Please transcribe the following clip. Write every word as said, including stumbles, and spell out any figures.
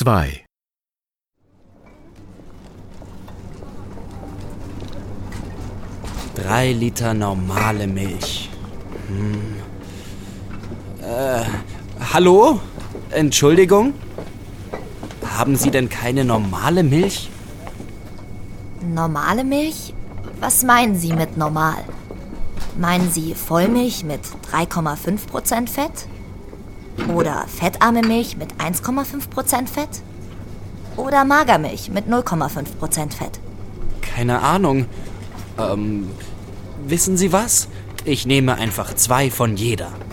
zwei. Drei Liter normale Milch. Hm. Äh, hallo? Entschuldigung? Haben Sie denn keine normale Milch? Normale Milch? Was meinen Sie mit normal? Meinen Sie Vollmilch mit drei Komma fünf Prozent Fett? Oder fettarme Milch mit eins Komma fünf Prozent Fett? Oder Magermilch mit null Komma fünf Prozent Fett? Keine Ahnung. Ähm, wissen Sie was? Ich nehme einfach zwei von jeder.